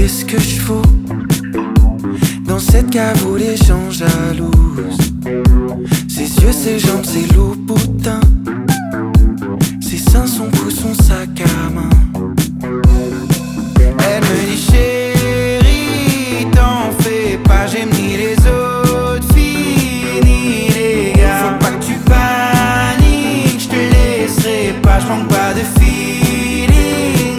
qu'est-ce que je fous dans cette cave où les gens jalousent? Ses yeux, ses jambes, ses loups boutins, ses seins, son cou, son sac à main. Elle me dit chérie, t'en fais pas, j'aime ni les autres filles ni les gars. Faut pas que tu paniques, je te laisserai pas, je manque pas de feeling.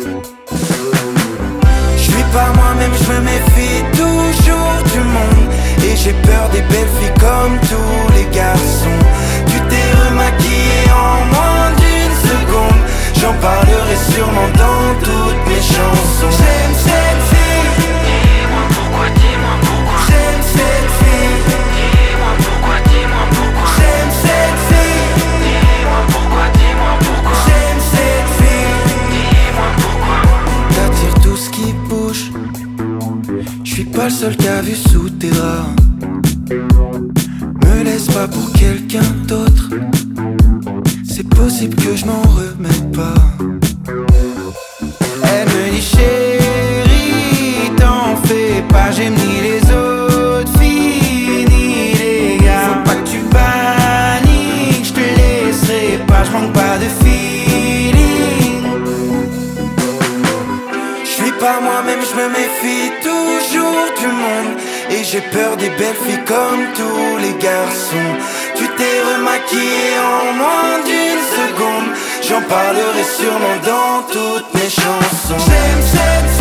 Je suis pas moi-même, je me méfie toujours du monde. Et j'ai peur des belles filles comme tous les garçons. Tu t'es remaquillé en moins d'une seconde. J'en parlerai sûrement dans toutes mes chansons. J'aime cette fille. Dis-moi pourquoi, dis-moi pourquoi. J'aime cette fille. Dis-moi pourquoi, dis-moi pourquoi. J'aime cette fille. Dis-moi pourquoi, dis-moi pourquoi. J'aime cette fille. Dis-moi pourquoi. T'attires tout ce qui bouge. J'suis pas le seul qui a vu sous tes draps. Me laisse pas pour quelqu'un d'autre. C'est possible que je m'en remette pas. Elle me dit chérie, t'en fais pas, j'aime ni les autres filles ni les gars. Faut pas que tu paniques, je te laisserai pas, je manque pas de feeling. Je suis pas moi-même, je me méfie toujours du monde. Et j'ai peur des belles filles comme tous les garçons. Tu t'es remaquillé en moins d'une seconde. J'en parlerai sûrement dans toutes mes chansons. J'aime cette